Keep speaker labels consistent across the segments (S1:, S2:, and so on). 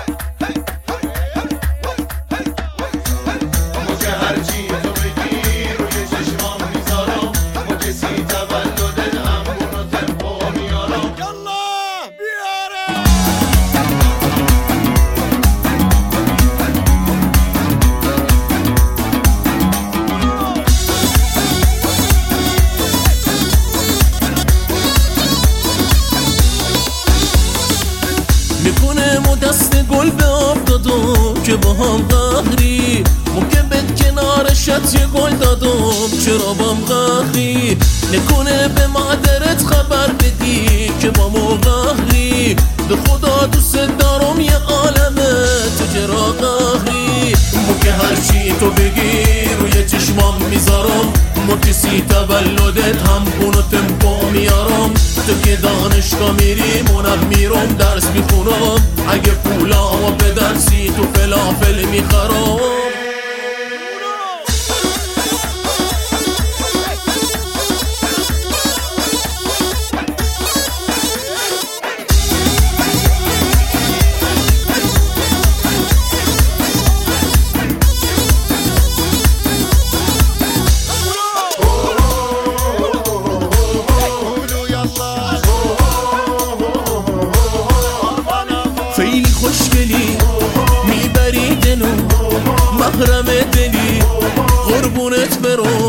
S1: میکنم و دست گل به آب دادم که با هم قهری ممکن بد کنارشت یه گل دادم چرا بام قهری نکنه به مادرت خبر بدی که با مو قهری به خدا دوست دارم یه عالمه تو چرا قهری ممکن هرچی تو بگی روی چشمام میذارم مرتسی تولدت هم خونتم با میارم تو که دانشگاه میری منم میرم درس میخونم اگه پولامو بدرسی تو فلافل میخرم خیلی خوشگلی میبری دلو محرم دلی قربونت برو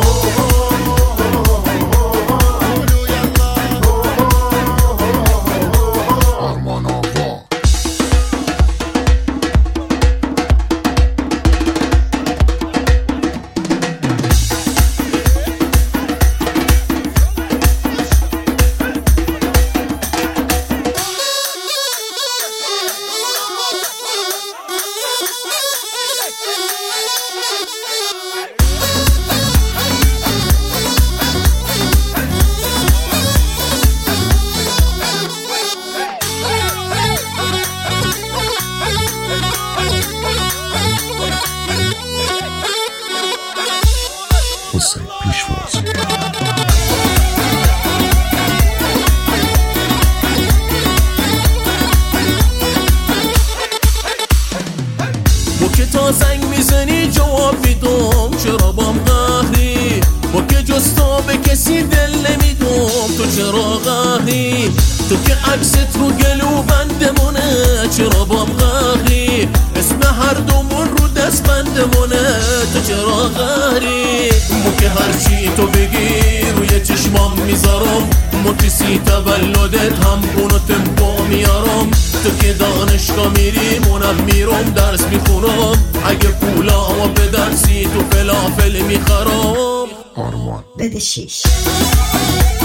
S2: حسین پیشواز
S1: با که تا زنگ میزنی جواب میدم چرا بام قهری با که جز تو به کسی دل نمیدم تو چرا قهری تو که عکست رو گلو بندمونه چرا بام قهری اسم هر دومون رو دست بندمونه تو چرا قهری مو که هرچی تو بگی روی چشمام میذارم مرتسی تولدت هم خونتم با میارم تو که دانشگاه میری منم میرم درس میخونم اگه پولامو بدرسی تو فلافل میخرم
S2: آرمان
S3: بده 6